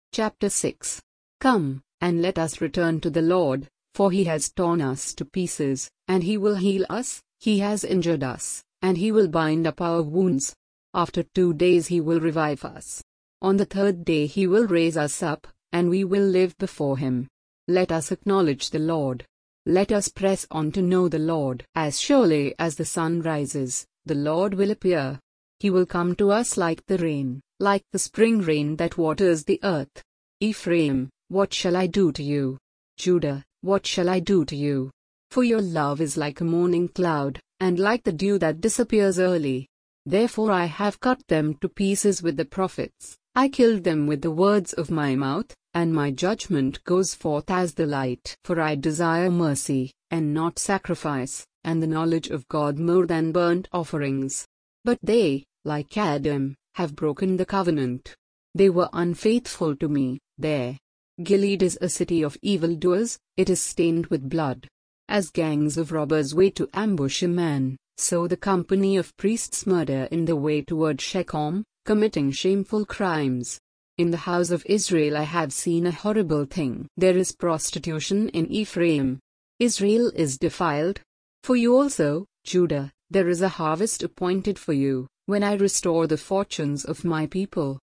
Chapter 6. Come, and let us return to the Lord, for he has torn us to pieces, and he will heal us. He has injured us, and he will bind up our wounds. After 2 days he will revive us. On the 3rd day he will raise us up, and we will live before him. Let us acknowledge the Lord. Let us press on to know the Lord. As surely as the sun rises, the Lord will appear. He will come to us like the rain, like the spring rain that waters the earth. Ephraim, what shall I do to you? Judah, what shall I do to you? For your love is like a morning cloud, and like the dew that disappears early. Therefore I have cut them to pieces with the prophets, I killed them with the words of my mouth, and my judgment goes forth as the light. For I desire mercy, and not sacrifice, and the knowledge of God more than burnt offerings. But they, like Adam, have broken the covenant. They were unfaithful to me. There. Gilead is a city of evildoers, it is stained with blood. As gangs of robbers wait to ambush a man, so the company of priests murder in the way toward Shechem, committing shameful crimes. In the house of Israel I have seen a horrible thing. There is prostitution in Ephraim. Israel is defiled. For you also, Judah, there is a harvest appointed for you, when I restore the fortunes of my people.